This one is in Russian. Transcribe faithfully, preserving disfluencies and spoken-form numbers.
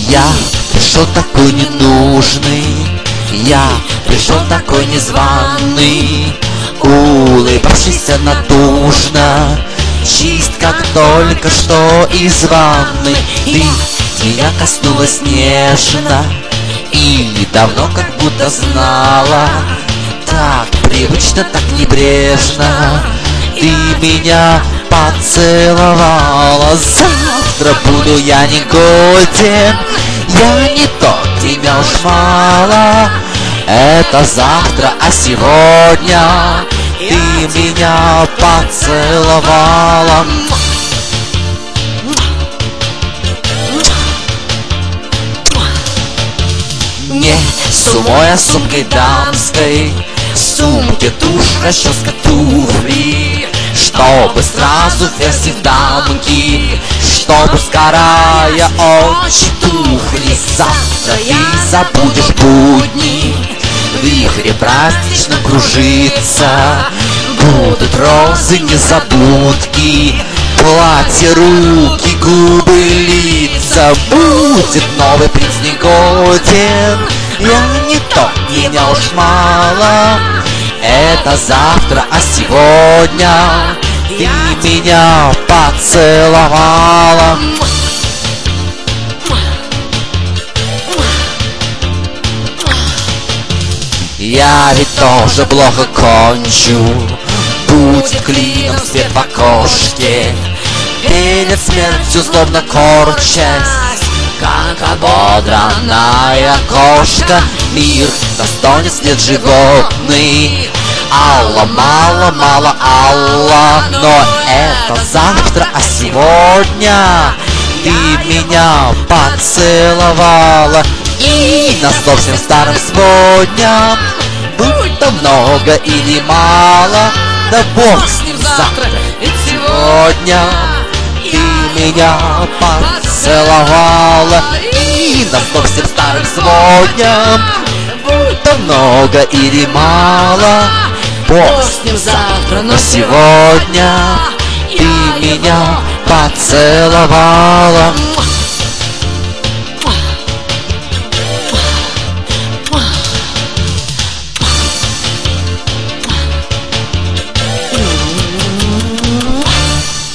Я пришел такой ненужный, я пришел такой незваный, улыбавшийся натужно, чист, как только что из ванны. Ты меня коснулась нежно и давно как будто знала, так привычно, так небрежно ты меня поцеловала. Завтра буду я не голоден, я не тот, тебя уж мало. Это завтра, а сегодня ты меня поцеловала. Не сумой, а сумкой дамской, в сумке тушь, расческа, туфли, чтобы сразу версии в дамки, чтобы сгорая очи тухли. Завтра ты забудешь будни, в вихре праздничном кружиться, будут розы, незабудки, платье, руки, губы, лица. Будет новый принц негоден, я не тот, меня уж мало. Это завтра, а сегодня ты меня поцеловала. Я ведь тоже плохо кончу, будет клином свет в окошке, перед смертью злобно корчась, как ободранная кошка. Мир достанет след животный, Алла, мало, мало, Алла. Но это завтра, а сегодня ты меня поцеловала. И на совсем старым сводням, будь то много или мало, да бог с ним завтра, ведь сегодня ты меня поцеловала. И на совсем старым сводням, будь то много или мало, бог с ним завтра, но сегодня ты меня поцеловала.